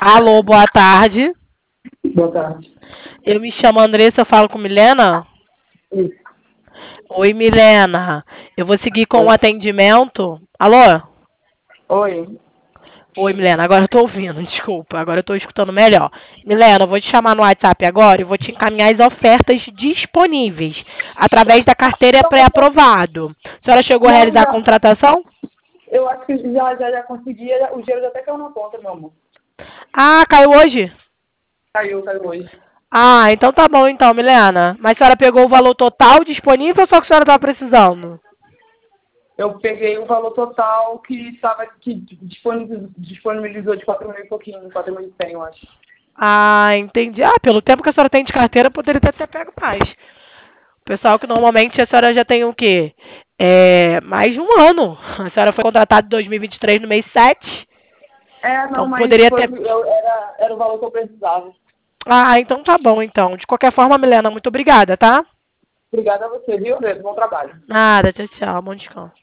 Alô, boa tarde. Boa tarde. Eu me chamo Andressa, eu falo com Milena. Isso. Oi, Milena. Eu vou seguir com o Oi. atendimento. Alô? Oi. Oi, Milena. Agora eu tô ouvindo, desculpa. Agora eu tô escutando melhor. Milena, eu vou te chamar no WhatsApp agora e vou te encaminhar as ofertas disponíveis através da carteira pré-aprovado. A senhora chegou a Não, realizar a já. contratação? Eu acho que já consegui. O dinheiro já até caiu na conta, meu amor. Ah, caiu hoje? Caiu hoje. Ah, então tá bom então, Milena. Mas a senhora pegou o valor total disponível ou só que a senhora tava precisando? Eu peguei o valor total que disponibilizou de 4 mil e pouquinho, 4.100, eu acho. Ah, entendi. Ah, pelo tempo que a senhora tem de carteira, poderia ter pego mais. O pessoal que normalmente a senhora já tem o quê? Mais de um ano. A senhora foi contratada em 2023 no mês 7. Não, Então mas poderia ter. era o valor que eu precisava. Ah, então tá bom então. De qualquer forma, Milena, muito obrigada, tá? Obrigada a você, viu, Deus? Bom trabalho. Nada, tchau, tchau. Bom descanso.